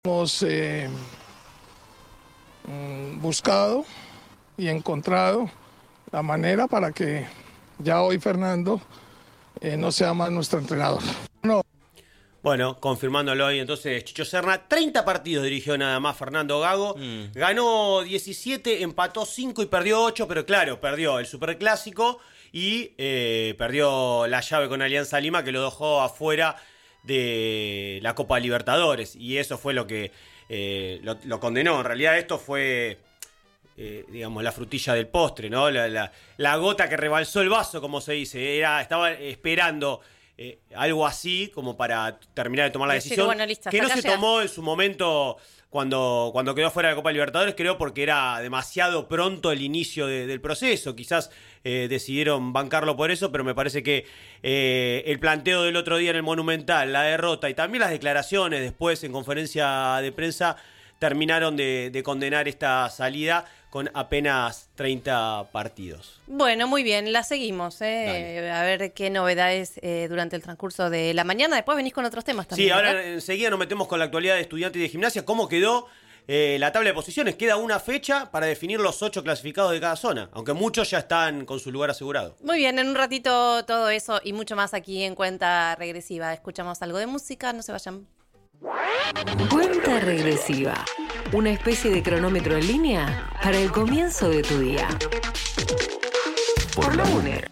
Hemos buscado y encontrado la manera para que ya hoy Fernando no sea más nuestro entrenador. No. Bueno, confirmándolo hoy entonces Chicho Serna, 30 partidos dirigió nada más Fernando Gago, ganó 17, empató 5 y perdió 8, pero claro, perdió el Superclásico y perdió la llave con Alianza Lima, que lo dejó afuera de la Copa Libertadores, y eso fue lo que lo condenó. En realidad esto fue, digamos, la frutilla del postre, ¿no? La gota que rebalsó el vaso, como se dice. Estaba esperando algo así como para terminar de tomar la decisión, bueno, listo, que no se llegaste. tomó en su momento cuando quedó fuera de la Copa Libertadores, creo, porque era demasiado pronto el inicio del proceso. Quizás decidieron bancarlo por eso, pero me parece que el planteo del otro día en el Monumental, la derrota y también las declaraciones después en conferencia de prensa terminaron de condenar esta salida con apenas 30 partidos. Bueno, muy bien, la seguimos. Dale. A ver qué novedades durante el transcurso de la mañana. Después venís con otros temas también. Sí, ahora ¿verdad? enseguida nos metemos con la actualidad de Estudiantes y de Gimnasia. ¿Cómo quedó la tabla de posiciones? Queda una fecha para definir los 8 clasificados de cada zona, aunque muchos ya están con su lugar asegurado. Muy bien, en un ratito todo eso y mucho más aquí en Cuenta Regresiva. Escuchamos algo de música, no se vayan. Cuenta regresiva. Una especie de cronómetro en línea para el comienzo de tu día. Por la UNER.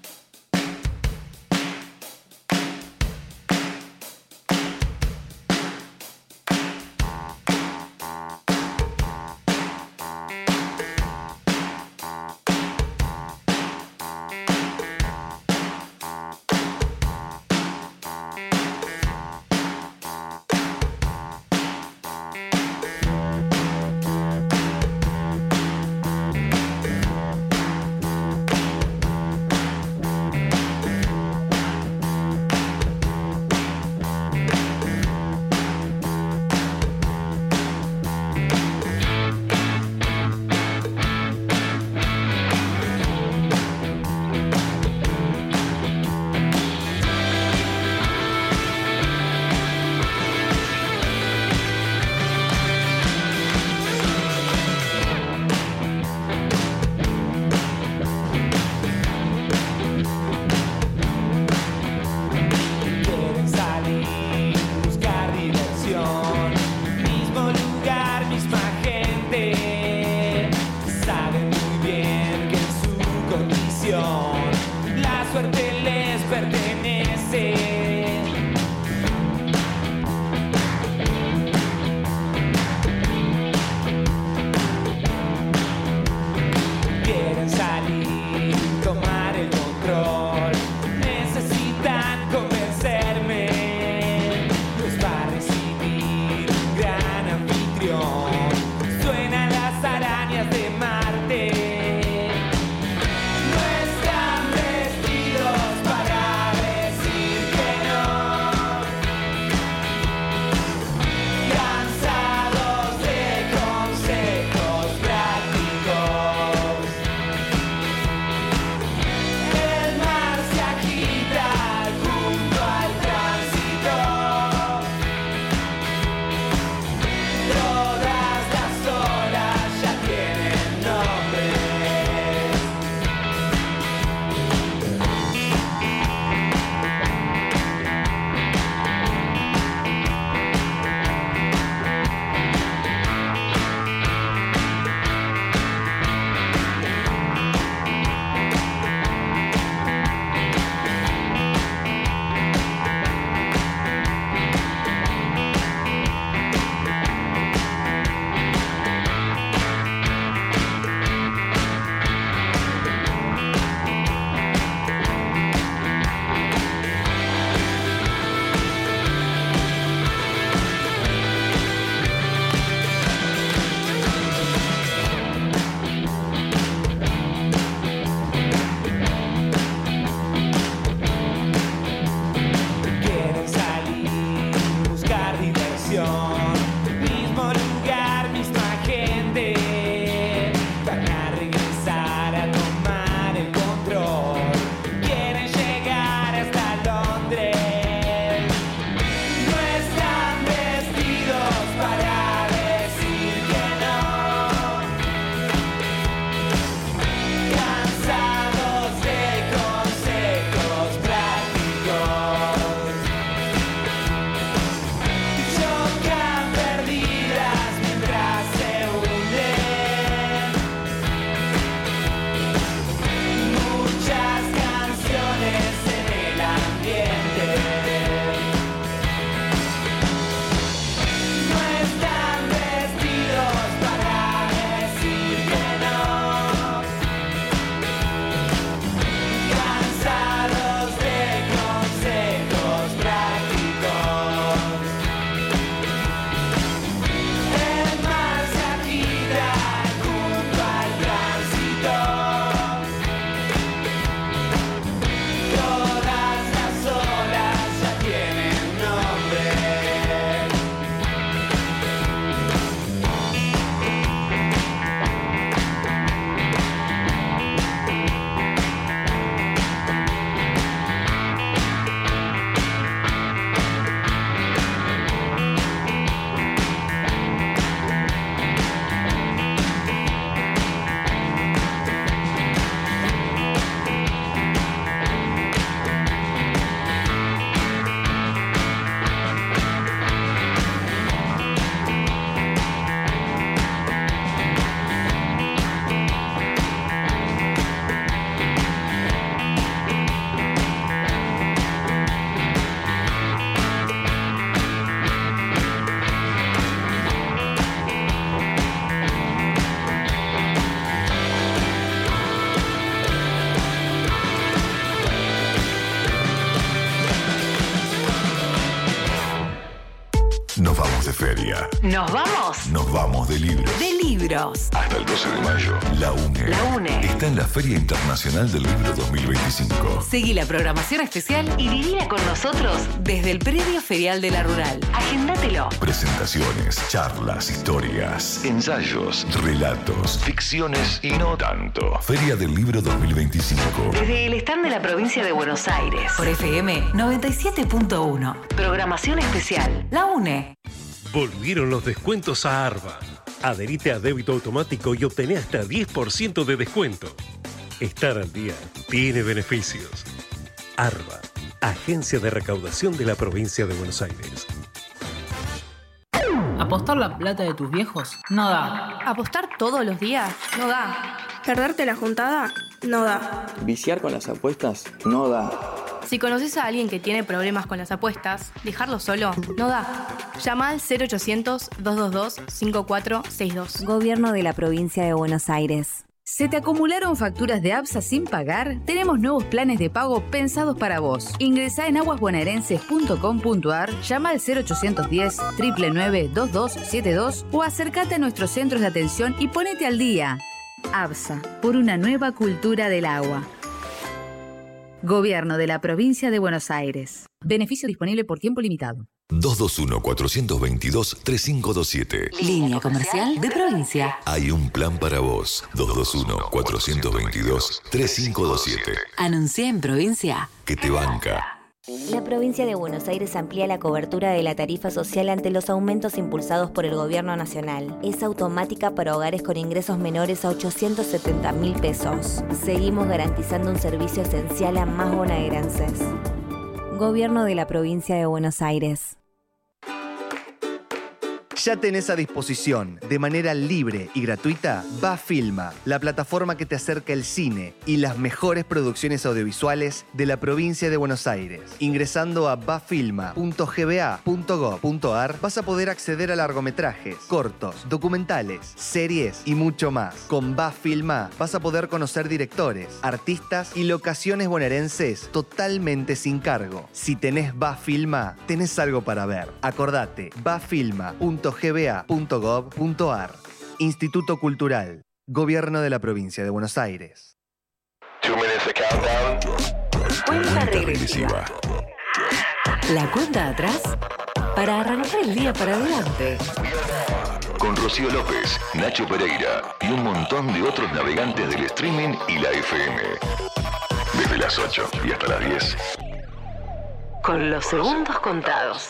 feria. ¿Nos vamos? Nos vamos de libros. De libros. Hasta el 12 de mayo, la UNE. La UNE está en la Feria Internacional del Libro 2025. Seguí la programación especial y vivila con nosotros desde el predio ferial de la Rural. Agéndatelo. Presentaciones, charlas, historias, ensayos, relatos, ficciones y no tanto. Feria del Libro 2025. Desde el stand de la provincia de Buenos Aires. Por FM 97.1. Programación especial. La UNE. Volvieron los descuentos a Arba. Adherite a débito automático y obtené hasta 10% de descuento. Estar al día tiene beneficios. Arba, Agencia de Recaudación de la Provincia de Buenos Aires. ¿Apostar la plata de tus viejos? No da. ¿Apostar todos los días? No da. ¿Perderte la juntada? No da. ¿Viciar con las apuestas? No da. Si conoces a alguien que tiene problemas con las apuestas, dejarlo solo no da. Llama al 0800-222-5462. Gobierno de la Provincia de Buenos Aires. ¿Se te acumularon facturas de ABSA sin pagar? Tenemos nuevos planes de pago pensados para vos. Ingresá en aguasbonaerenses.com.ar, llama al 0810-999-2272 o acércate a nuestros centros de atención y ponete al día. ABSA, por una nueva cultura del agua. Gobierno de la Provincia de Buenos Aires. Beneficio disponible por tiempo limitado. 221-422-3527. Línea comercial de provincia. Hay un plan para vos. 221-422-3527. Anuncia en provincia. Que te banca. La provincia de Buenos Aires amplía la cobertura de la tarifa social ante los aumentos impulsados por el Gobierno Nacional. Es automática para hogares con ingresos menores a 870.000 pesos. Seguimos garantizando un servicio esencial a más bonaerenses. Gobierno de la Provincia de Buenos Aires. Ya tenés a disposición, de manera libre y gratuita, Bafilma, la plataforma que te acerca el cine y las mejores producciones audiovisuales de la provincia de Buenos Aires. Ingresando a bafilma.gba.gov.ar vas a poder acceder a largometrajes, cortos, documentales, series y mucho más. Con Bafilma vas a poder conocer directores, artistas y locaciones bonaerenses totalmente sin cargo. Si tenés Bafilma, tenés algo para ver. Acordate, bafilma.gba.gov.ar. Instituto Cultural, Gobierno de la Provincia de Buenos Aires. Cuenta regresiva. La cuenta atrás para arrancar el día para adelante. Con Rocío López, Nacho Pereira y un montón de otros navegantes del streaming y la FM. Desde las 8 y hasta las 10. Con los segundos contados.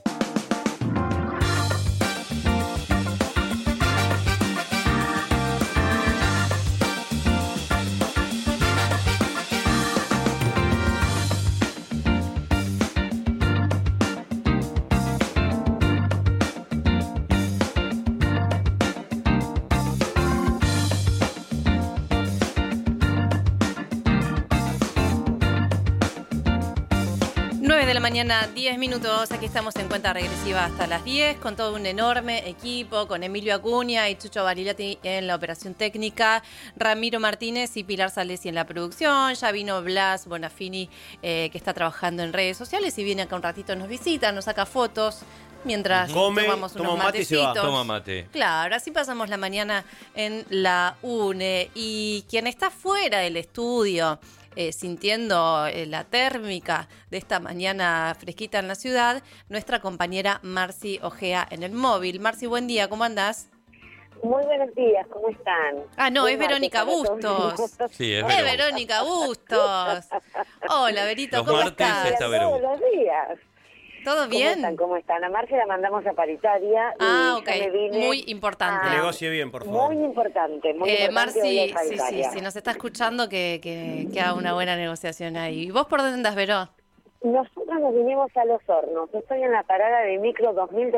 De la mañana, 10 minutos. Aquí estamos en cuenta regresiva hasta las 10 con todo un enorme equipo, con Emilio Acuña y Chucho Barilati en la operación técnica, Ramiro Martínez y Pilar Salesi en la producción. Ya vino Blas Bonafini, que está trabajando en redes sociales y viene acá un ratito, nos visita, nos saca fotos mientras tomamos unos matecitos. Toma mate. Claro, así pasamos la mañana en la UNE. Y quien está fuera del estudio, sintiendo la térmica de esta mañana fresquita en la ciudad, nuestra compañera Marci Ojea en el móvil. Marci, buen día, ¿cómo andás? Muy buenos días, ¿cómo están? Ah, no, es Verónica Bustos. Sí, es Verónica Bustos. Hola, Verito, ¿cómo estás? Todos los días. ¿Todo bien? ¿Cómo están? A Marce la mandamos a paritaria. Ah, ok. Muy importante. Que negocie bien, por favor. Muy importante. Marci, sí, si nos está escuchando, que haga una buena negociación ahí. ¿Y vos por dónde andás, Veró? Nosotros nos vinimos a Los Hornos. Estoy en la parada de micro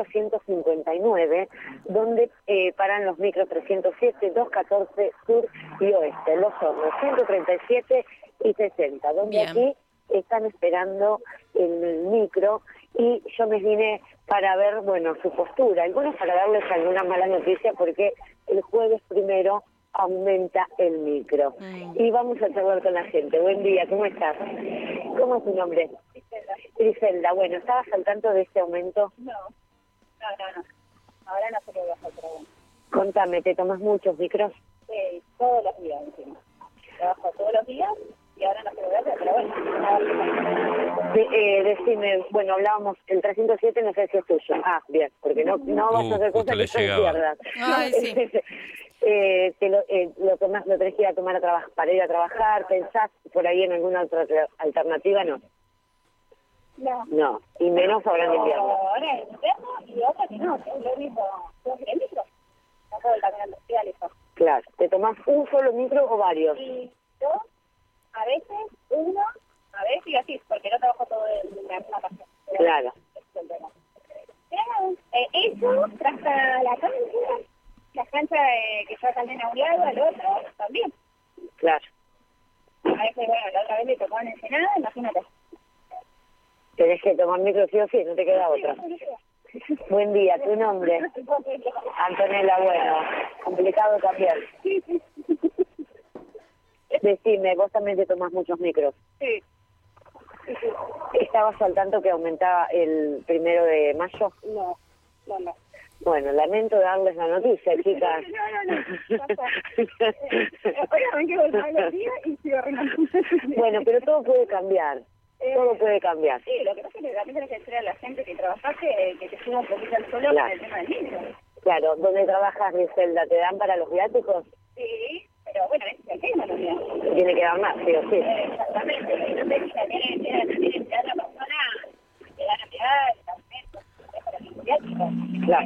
2259, donde paran los micros 307, 214, sur y oeste. Los Hornos, 137 y 60, donde bien. Aquí están esperando el micro y yo me vine para ver, bueno, su postura. Algunos para darles alguna mala noticia porque el jueves primero aumenta el micro. Y vamos a charlar con la gente. Buen día, ¿cómo estás? ¿Cómo es tu nombre? Griselda. Bueno, ¿estabas al tanto de este aumento? No. Ahora no sé qué voy a hacer, pero bueno. Contame, ¿te tomas muchos micros? Sí, todos los días encima. Trabajo todos los días y ahora no sé qué voy a hacer, pero bueno. Decime, bueno, hablábamos, el 307 no sé si es tuyo. Ah, bien, porque no vas a hacer cosas que te pierdas. Ay, sí. Lo tenés que ir a tomar para ir a trabajar, ¿pensás por ahí en alguna otra alternativa? No. No, y menos ahora en invierno. Ahora en invierno y otra que no, es lo único, dos micros. No puedo caminar los pies, Claro, ¿te tomás un solo micro o varios? Y dos, a veces uno, a veces y así, porque no trabajo todo en la misma pasión. Claro. Eso, tras la cancha que yo también a un lado, al otro, también. Claro. A veces, bueno, la otra vez le tocó en Ensenada, imagínate. Tenés que tomar micro sí o sí, no te queda otra. Buen día, ¿tu nombre? Antonella, bueno, complicado también. Decime, vos también te tomás muchos micros. Sí. ¿Estabas al tanto que aumentaba el 1 de mayo? No. Bueno, lamento darles la noticia, chicas. Ahora ven que volvamos los días y sigo arreglando. Bueno, pero todo puede cambiar. Todo puede cambiar. Sí, lo que pasa es que también tenés que decir a la gente que trabajaste que te suba un poquito al suelo con el tema del micro. Claro, ¿dónde trabajas, Griselda? ¿Te dan para los viáticos? Sí, pero bueno, ese es el tema, ¿no? Tiene que dar más, sí o sí. Exactamente. Entonces, si también a otra persona te dan a pegar, también, para los viáticos. Claro.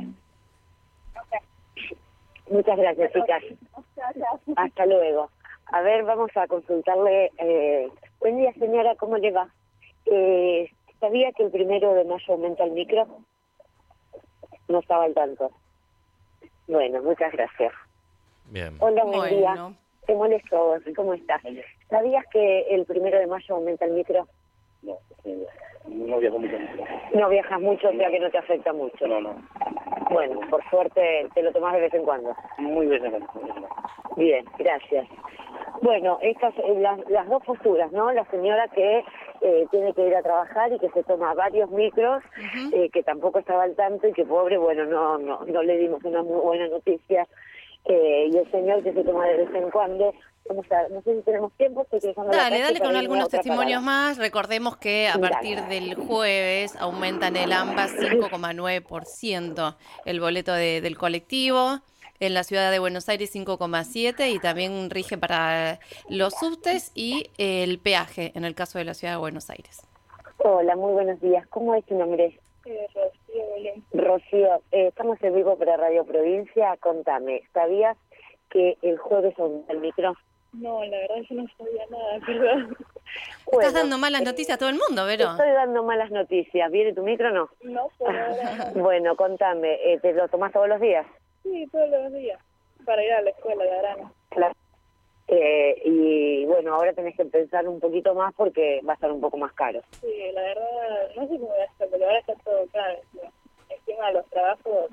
Muchas gracias, chicas. Hasta luego. A ver, vamos a consultarle. Buen día, señora, ¿cómo le va? ¿Sabía que el 1 de mayo aumenta el micro? No estaba al tanto. Bueno, muchas gracias. Bien. Hola, buen día. Te molesto, ¿cómo estás? ¿Sabías que el 1 de mayo aumenta el micro? No viajo mucho. No viajas mucho, o sea que no te afecta mucho. No. Bueno, por suerte te lo tomás de vez en cuando. Muy de vez en cuando. Bien, gracias. Bueno, estas las dos posturas, ¿no? La señora que tiene que ir a trabajar y que se toma varios micros, que tampoco estaba al tanto y que pobre, bueno, no le dimos una muy buena noticia. Y el señor que se toma de vez en cuando. Vamos a ver, no sé si tenemos tiempo. Dale con algunos testimonios más. Recordemos que a partir del jueves aumenta en el AMBA 5,9% el boleto del colectivo. En la ciudad de Buenos Aires 5,7% y también rige para los subtes y el peaje en el caso de la ciudad de Buenos Aires. Hola, muy buenos días. ¿Cómo es tu nombre? Rocío Belén. Rocío, estamos en vivo para Radio Provincia. Contame, ¿sabías que el jueves aumenta el micro? No, la verdad yo no sabía nada, perdón. Estás dando malas noticias a todo el mundo, Vero. Estoy dando malas noticias. ¿Viene tu micro o no? No, por ahora no. Bueno, contame, ¿te lo tomás todos los días? Sí, todos los días, para ir a la escuela de Arana. Claro. Y bueno, ahora tenés que pensar un poquito más porque va a estar un poco más caro. Sí, la verdad, no sé cómo voy a hacer, pero ahora está todo caro. Encima de los trabajos,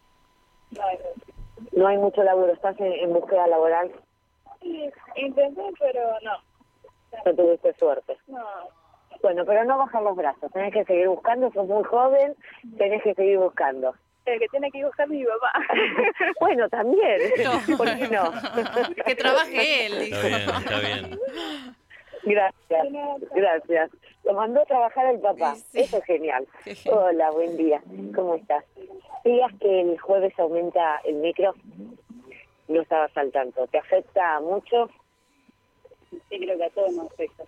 no hay mucho laburo. ¿Estás en búsqueda laboral? Sí, intenté, pero no. No tuviste suerte. No. Bueno, pero no bajar los brazos. Tenés que seguir buscando, sos muy joven, tenés que seguir buscando. El que tiene que ir buscando mi papá. Bueno, también. ¿Por qué no? Que trabaje él. Está bien. Gracias. Lo mandó a trabajar el papá. Sí. Eso es genial. Hola, buen día. ¿Cómo estás? ¿Sabías que el jueves aumenta el micro? No estabas al tanto. ¿Te afecta mucho? Sí, creo que a todos nos afecta.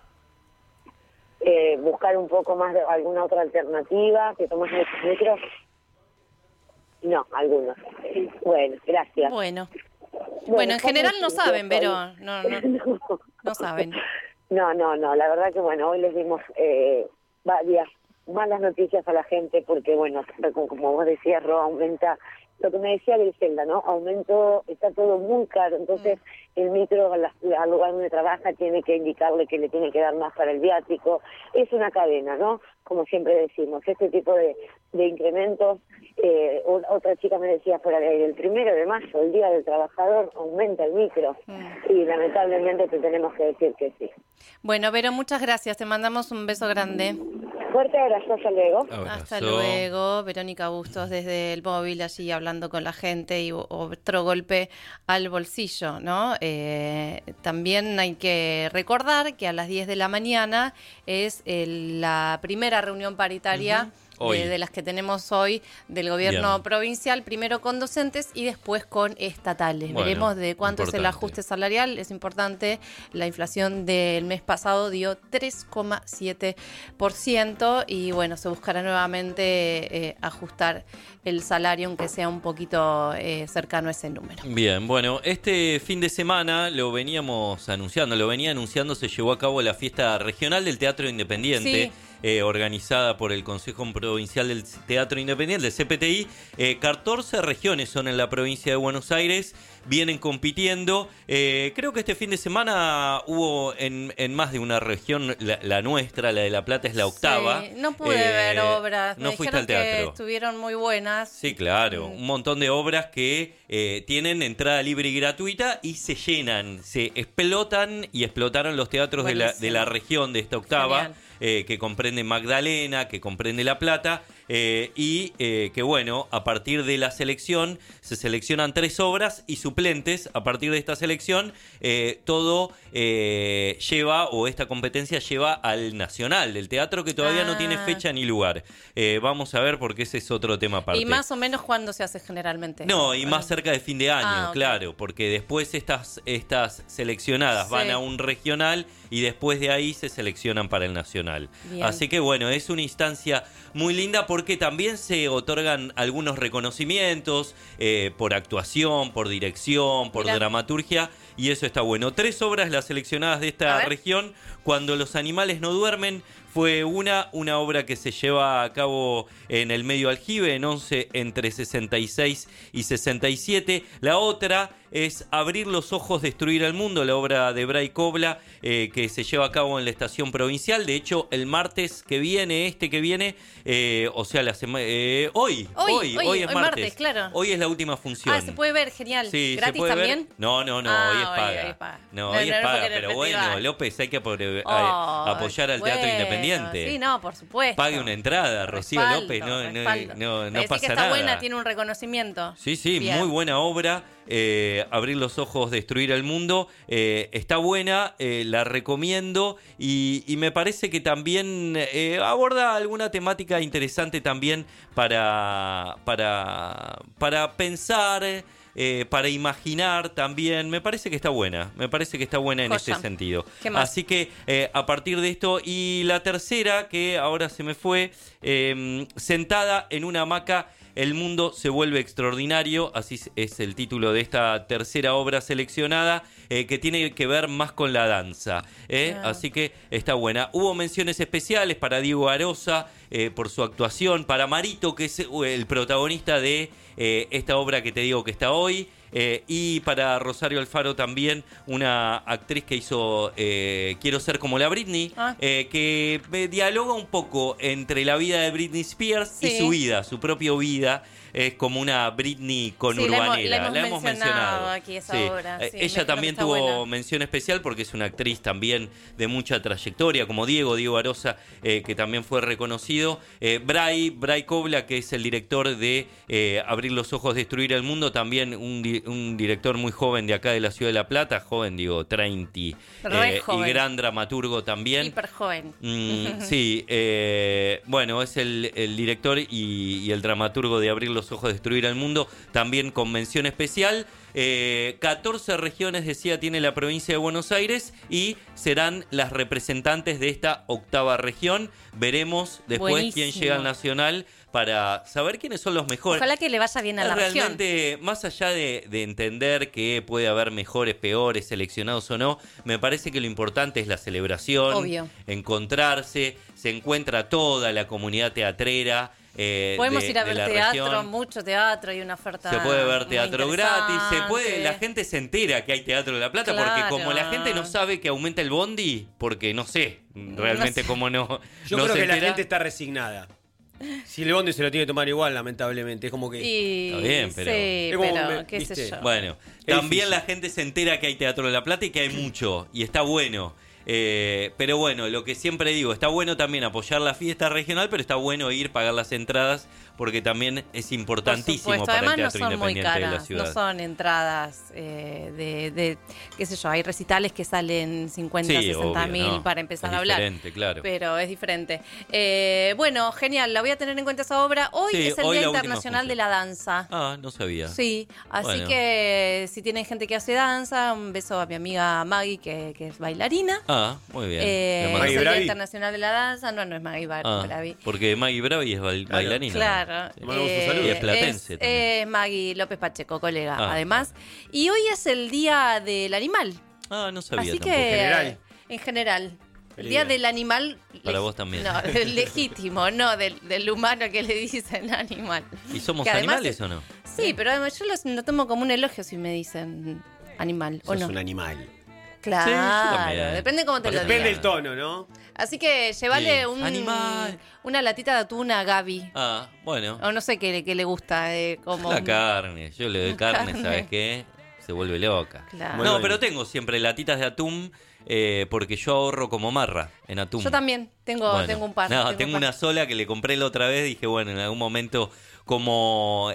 ¿Buscar un poco más de alguna otra alternativa? ¿Que tomas muchos micros? No, algunos. Bueno, gracias. Bueno, en general no saben, pero no saben. No, la verdad que bueno, hoy les dimos varias malas noticias a la gente porque bueno, como vos decías, Ro, aumenta, lo que me decía Griselda, ¿no? Está todo muy caro, entonces el micro al lugar donde trabaja tiene que indicarle que le tiene que dar más para el viático. Es una cadena, ¿no? Como siempre decimos, este tipo de incrementos. Otra chica me decía fuera de ahí, el 1 de mayo, el Día del Trabajador, aumenta el micro. Y lamentablemente te tenemos que decir que sí. Bueno, Vero, muchas gracias. Te mandamos un beso grande. Fuerte abrazo, hasta luego. Hasta luego, Verónica Bustos desde el móvil allí hablando con la gente y otro golpe al bolsillo, ¿no? También hay que recordar que a las 10 de la mañana es la primera reunión paritaria de las que tenemos hoy del gobierno provincial, primero con docentes y después con estatales. Bueno, veremos de cuánto es el ajuste salarial, es importante. La inflación del mes pasado dio 3,7% y bueno, se buscará nuevamente ajustar el salario, aunque sea un poquito cercano a ese número. Bien, bueno, este fin de semana lo venía anunciando, se llevó a cabo la fiesta regional del Teatro Independiente. Sí. Organizada por el Consejo Provincial del Teatro Independiente, el CPTI. 14 regiones son en la provincia de Buenos Aires, vienen compitiendo. Creo que este fin de semana hubo en más de una región, la nuestra, la de La Plata, es la octava. Sí, no pude ver obras, no me fuiste al dijeron que teatro. estuvieron muy buenas. Sí, claro, un montón de obras que tienen entrada libre y gratuita y se llenan, se explotan y explotaron los teatros de la región de esta octava. Que comprende Magdalena, que comprende La Plata, y que bueno, a partir de la selección se seleccionan 3 obras y suplentes. A partir de esta selección todo lleva, o esta competencia lleva al Nacional del Teatro, que todavía no tiene fecha ni lugar. Vamos a ver, porque ese es otro tema aparte. ¿Y más o menos cuándo se hace generalmente? No, y más cerca de fin de año, okay. Claro, porque después estas seleccionadas van a un regional y después de ahí se seleccionan para el Nacional. Bien. Así que bueno, es una instancia muy linda porque también se otorgan algunos reconocimientos por actuación, por dirección, por dramaturgia, y eso está bueno. 3 obras las seleccionadas de esta región. Cuando los animales no duermen fue una obra que se lleva a cabo en el medio aljibe, en 11 entre 66 y 67. La otra es Abrir los ojos, destruir el mundo, la obra de Bray Cobla, que se lleva a cabo en la estación provincial. De hecho, el martes que viene, o sea, la semana hoy es martes, claro. Hoy es la última función. Se puede ver, genial. Sí, ¿Gratis ¿se puede también? Ver? No, hoy es paga. Hoy es paga. Hoy es paga, pero bueno, López, hay que apoyar al Teatro Independiente. Sí, no, por supuesto. Pague una entrada, Rocío López, no pasa que está nada. buena, tiene un reconocimiento. Sí, Bien. Muy buena obra. Abrir los ojos, destruir el mundo. Está buena, la recomiendo y me parece que también aborda alguna temática interesante también para pensar, para imaginar también. Me parece que está buena. En ese sentido. ¿Qué más? Así que a partir de esto, y la tercera, que ahora se me fue, sentada en una hamaca, el mundo se vuelve extraordinario, así es el título de esta tercera obra seleccionada, que tiene que ver más con la danza. Así que está buena. Hubo menciones especiales para Diego Arosa por su actuación, para Marito, que es el protagonista de esta obra que te digo que está hoy, y para Rosario Alfaro también, una actriz que hizo Quiero ser como la Britney, que dialoga un poco entre la vida de Britney Spears y su vida, su propia vida. Es como una Britney conurbanera. La hemos mencionado aquí esa obra. Sí, ella también tuvo buena mención especial porque es una actriz también de mucha trayectoria, como Diego Arosa, que también fue reconocido. Bray Cobla, que es el director de Abrir los ojos, destruir el mundo, también un director muy joven de acá de la ciudad de La Plata, joven, 30, y gran dramaturgo también. Hiper joven. Sí, bueno, es el director y el dramaturgo de Abrir los ojos, destruir el mundo, también con mención especial. 14 regiones, decía, tiene la provincia de Buenos Aires y serán las representantes de esta octava región. Veremos después quién llega al Nacional para saber quiénes son los mejores. Ojalá que le vaya bien a la región. Realmente, más allá de entender que puede haber mejores, peores, seleccionados o no, me parece que lo importante es la celebración. Obvio. Encontrarse, se encuentra toda la comunidad teatrera. Podemos ir a ver teatro, región. Mucho teatro y una oferta. Se puede ver teatro gratis, la gente se entera que hay teatro de La Plata, porque como la gente no sabe que aumenta el bondi, porque no sé realmente cómo no. Yo no creo se que la entera. gente está resignada. Si el bondi se lo tiene que tomar igual, lamentablemente. Es como que. Está bien, pero. Sí, pero qué sé yo. Bueno, también la gente se entera que hay teatro de La Plata y que hay mucho, y está bueno. Pero bueno, lo que siempre digo, está bueno también apoyar la fiesta regional, pero está bueno ir, pagar las entradas, porque también es importantísimo para Además, el Teatro no son muy Independiente de la caras, ciudad. no son entradas de qué sé yo, hay recitales que salen 50, Sí, 60 mil obvio, no. para empezar Es a hablar. diferente, claro. Pero es diferente. Bueno, genial, la voy a tener en cuenta esa obra. Hoy Sí, es el hoy Día la última Internacional de la Danza. Ah, no sabía. Sí, así Bueno. que si tienen gente que hace danza, un beso a mi amiga Maggie, que es bailarina. Ah, muy bien. Es Maggie el Día Bravi. Internacional de la Danza. No es Maggie Bravi. Porque Maggie Bravi es bailarina. Claro. Sí. Y es platense también. Es Maggie López Pacheco, colega, Ah, además. Y hoy es el Día del Animal. Ah, no sabía Así tampoco. que, en general. El Día del Animal. Para vos también. No, del legítimo, no del humano que le dicen animal. ¿Y somos Que además animales o no? Sí, pero además yo lo tomo como un elogio si me dicen animal o Sos no. un animal. Claro, Sí, yo también. depende cómo te lo Depende digan. del tono, ¿no? Así que llévale Sí. Animal. una latita de atún a Gaby. Ah, bueno. O no sé qué le gusta. Como La carne. Yo le doy carne, Carne. ¿sabes qué? Se vuelve loca. Claro. No, Bueno. pero tengo siempre latitas de atún porque yo ahorro como marra en atún. Yo también tengo un par. No, un tengo par. una sola que le compré la otra vez. Dije, bueno, en algún momento como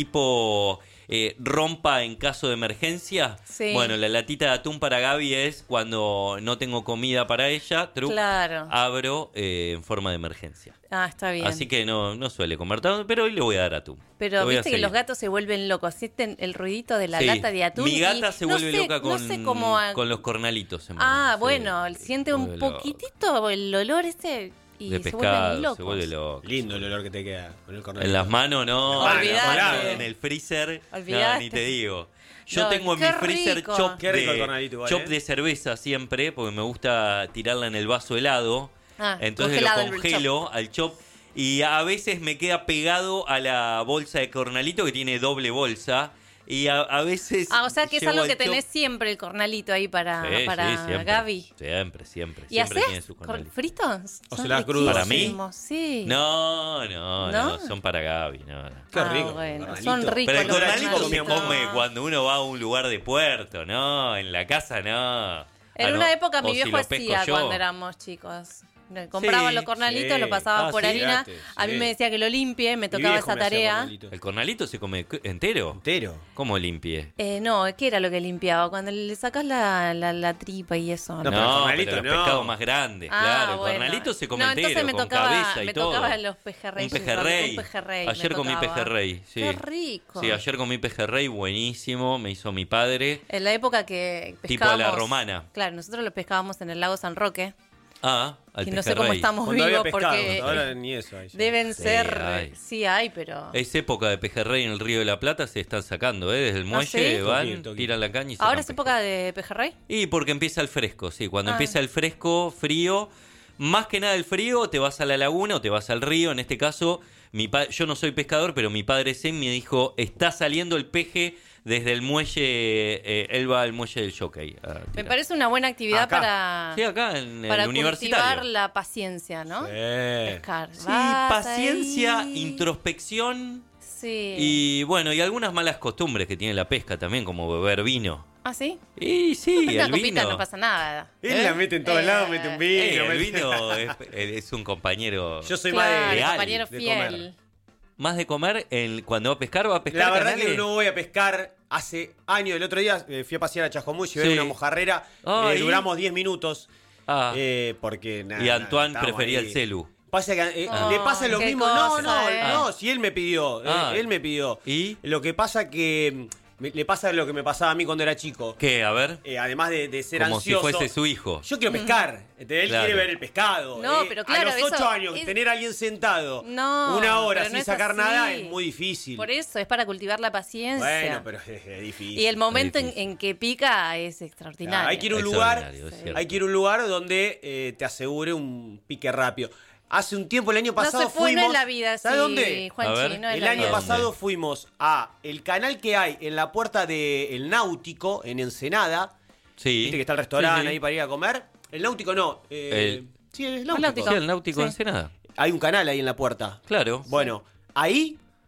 tipo rompa en caso de emergencia. Sí. Bueno, la latita de atún para Gaby es cuando no tengo comida para ella. Claro. Abro en forma de emergencia. Ah, está bien. Así que no suele comer tanto, pero hoy le voy a dar atún. Pero Lo voy a viste que seguir. los gatos se vuelven locos. Sienten el ruidito de la Sí. lata de atún. Mi gata y se no vuelve sé- loca no sé cómo con los cornalitos. Ah, Sí. bueno, siente un vuelve loco. poquitito el olor ese y De se pescado, vuelven locos. se vuelve loco. Lindo el olor que te queda con el cornalito. En las manos no, Olvidate. en el freezer, Olvidate. no, ni te digo. Yo No, tengo en qué mi freezer rico. chop, Qué rico el cornalito igual, chop de cerveza siempre, porque me gusta tirarla en el vaso helado. Ah, Entonces congelado lo el congelo al chop y a veces me queda pegado a la bolsa de cornalito que tiene doble bolsa. Y a veces. Ah, o sea que es llevo algo al que chop- tenés siempre el cornalito ahí para Sí, Gaby. Siempre. ¿Y Siempre tiene haces su cornalito. fritos? O Son se la cruda. ¿Para mí? riquísimos, Sí. No, son para Gaby. No. Qué Ah, rico. bueno, cornalito. son ricos Pero el los cornalito se cornalitos. come cuando uno va a un lugar de puerto, ¿no? En la casa no. En Ah, una no. época mi O si viejo lo pesco hacía yo. cuando éramos chicos. Compraba Sí, los cornalitos, sí. lo pasaba Ah, por sí, harina. fíjate, A mí sí. me decía que lo limpie, me Mi tocaba viejo esa me hacía tarea. cornalito. ¿El cornalito se come entero? Entero. ¿Cómo limpie? No, ¿qué era lo que limpiaba? Cuando le sacas la tripa y eso. No, No, pero el cornalito pero los no. pescados más grandes, Ah, claro. El bueno. cornalito se come No, entero, entonces me con tocaba, cabeza y me todo. tocaba los pejerrey. Un pejerrey. Un pejerrey Ayer me comí tocaba. pejerrey, sí. Qué rico. Sí, ayer comí pejerrey, buenísimo, me hizo mi padre. En la época que pescábamos... Tipo a la romana. Claro, nosotros lo pescábamos en el lago San Roque. Ah, al Y no sé pejerrey. cómo estamos Cuando había vivos pescado, porque ahora ni eso hay. deben Sí, ser... hay. Sí hay, pero... Es época de pejerrey en el Río de la Plata, se están sacando, Desde el muelle ¿sí? van, Toquín. tiran la caña y se ¿Ahora es época de pejerrey? Y porque empieza el fresco, sí. Cuando Ah. empieza el fresco, frío, más que nada el frío, te vas a la laguna o te vas al río. En este caso, yo no soy pescador, pero mi padre sí me dijo, está saliendo el peje desde el muelle, él va al muelle del Jockey. a Me tirar. parece una buena actividad Acá. para... Sí, acá en Para el universitario. cultivar la paciencia, ¿no? Pescar. Sí, Vas paciencia, ahí. introspección Sí. y bueno, y algunas malas costumbres que tiene la pesca también, como beber vino. ¿Ah, sí? Y sí, Una el copita vino. no pasa nada. Él la mete en todos lados, mete un vino. El mete- vino es un compañero. Yo soy Claro, más de, Leal, compañero de fiel. comer. Más de comer, cuando va a pescar La verdad canales. que no voy a pescar hace años. El otro día fui a pasear a Chascomús y Sí. llevé una mojarrera. Ah, ¿y? Duramos 10 minutos. Ah, Porque nada. y Antoine estábamos prefería ahí. el celu. Pasa que Oh, le pasa lo qué mismo. cosa, No, si él me pidió. Ah. Él me pidió. ¿Y Lo que pasa que le pasa lo que me pasaba a mí cuando era chico. qué? A ver. Además de ser Como ansioso. si fuese su hijo. Yo quiero pescar. Él Claro. quiere ver el pescado. No, pero claro, a los 8 eso años, es- tener a alguien sentado No, una hora pero sin no es sacar así. nada es muy difícil. Por eso, es para cultivar la paciencia. Bueno, pero es difícil. Y el momento Es difícil. en que pica es extraordinario. Hay que ir a un lugar, Extraordinario, es cierto. hay que ir a un lugar donde te asegure un pique rápido. Hace un tiempo, el año pasado no se puede fuimos. en la vida, ¿Sabes sí, dónde? A Juanchi, ver. no es El la año vida. pasado fuimos a el canal que hay en la puerta del Náutico, en Ensenada. Sí. Viste que está el restaurante Sí, sí. ahí para ir a comer. El Náutico no. Sí, el Náutico. Náutico. Sí, el náutico Sí. Ensenada. Hay un canal ahí en la puerta. Claro. Bueno, ahí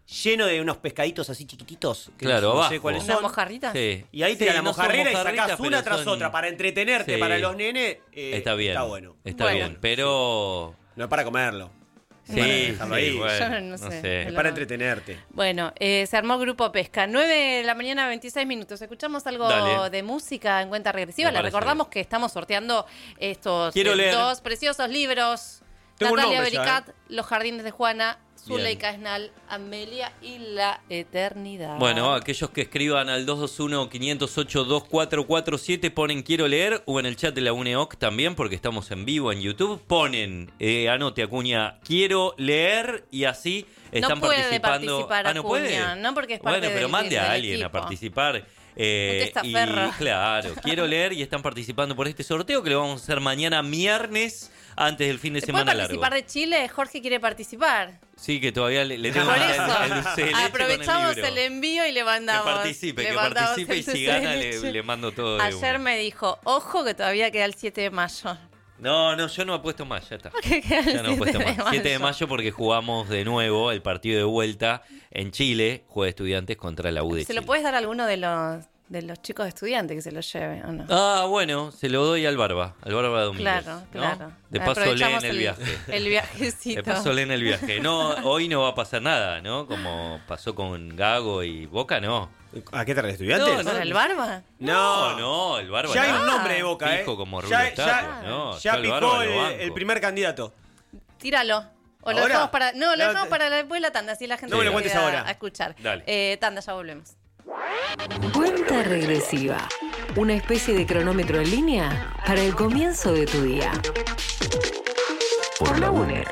lleno de unos pescaditos así chiquititos. Que Claro, no abajo. sé cuáles ¿Una son. mojarrita? Sí. Y ahí te da la no son mojarrera y mojarritas, sacás una pero tras son- otra para entretenerte, Sí. para los nenes. Está bien. Está bueno. Está Bueno. bien, pero... No es para comerlo. Sí, Para sí, dejarlo ahí. bueno, Yo no no sé. sé. Es para entretenerte. Bueno, se armó Grupo Pesca. 9 de la mañana, 26 minutos. ¿Escuchamos algo Dale. de música en cuenta regresiva? Me Le parece recordamos que estamos sorteando estos Quiero leer. 2 preciosos libros. Tengo un Natalia nombre ya, Bericat, Los Jardines de Juana, Bien. Zuleika Esnal, Amelia y la Eternidad. Bueno, aquellos que escriban al 221-508-2447 ponen quiero leer o en el chat de la UNEOC también, porque estamos en vivo en YouTube, ponen, anote Acuña, quiero leer y así están no puede participando. participar ¿No puede? Acuña, no porque es parte Bueno, pero del- mande a del alguien equipo. a participar. Y testaferro. claro, quiero leer y están participando por este sorteo que lo vamos a hacer mañana viernes antes del fin de ¿Se semana puede largo. participar de Chile? Jorge quiere participar. Sí, que todavía le tengo Por el eso, dulce de leche con aprovechamos libro. el envío y le Que mandamos. participe le y mandamos si el dulce de gana leche. le mando todo de Ayer una. me dijo, ojo que todavía queda el 7 de mayo. No, yo no apuesto más, ya está. Que queda el Ya no 7 apuesto de más. 7 de mayo porque jugamos de nuevo el partido de vuelta en Chile, juega de Estudiantes contra la U de ¿Se Chile. lo puedes dar a alguno de los chicos de estudiantes que se lo lleve o no? Ah, bueno, se lo doy al Barba Domínguez. Claro, ¿no? claro. De paso Aprovechamos leen el viaje. El viajecito. De paso leen el viaje. No, hoy no va a pasar nada, ¿no? Como pasó con Gago y Boca, no. ¿A qué te refieres, estudiantes? ¿Con el Barba? No, el Barba Ya hay no. un nombre de Boca, Fijo como Rulo Ya, Estatua, no, ya yo al Barba picó lo banco. el primer candidato. Tíralo. O lo ¿Ahora? dejamos para. No, lo No, dejamos para después de la tanda, así la gente No me lo se cuentes queda ahora. a escuchar. Dale. Tanda, ya volvemos. Cuenta regresiva. Una especie de cronómetro en línea para el comienzo de tu día. Por la UNE.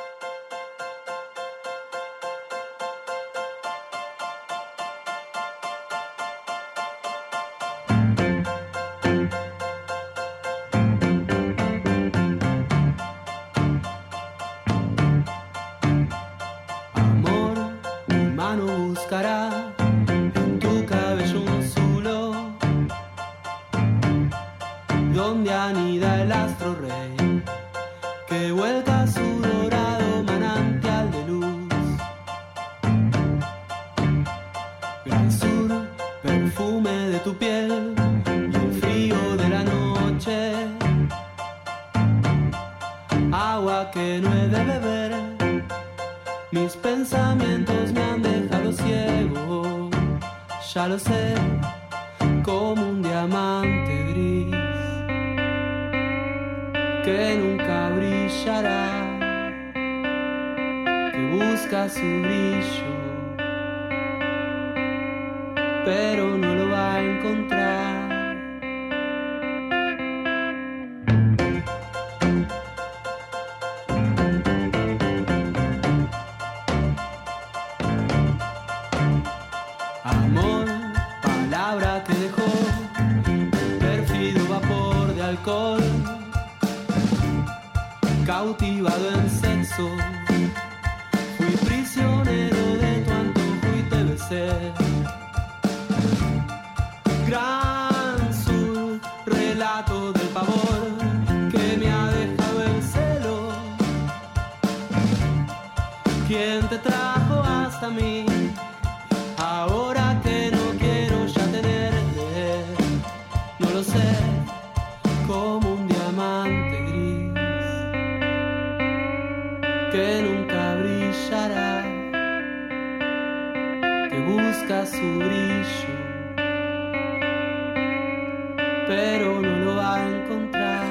Amor, mi mano buscará en tu cabello un zulo donde anida el astro rey que vuelca su dorado manantial de luz. Gran sur, perfume de tu piel y el frío de la noche, agua que no he de beber. Mis pensamientos me han dejado ciego, ya lo sé, como un diamante gris que nunca brillará, que busca su brillo, pero no lo va a encontrar. Amor, palabra que dejó un pérfido vapor de alcohol, cautivado en sexo, fui prisionero de tu antojo y te besé. Gran sur, relato del pavor que me ha dejado el celo. ¿Quién te trajo hasta mí? Ahora que no quiero ya tenerte, no lo sé, como un diamante gris que nunca brillará, que busca su brillo, pero no lo va a encontrar.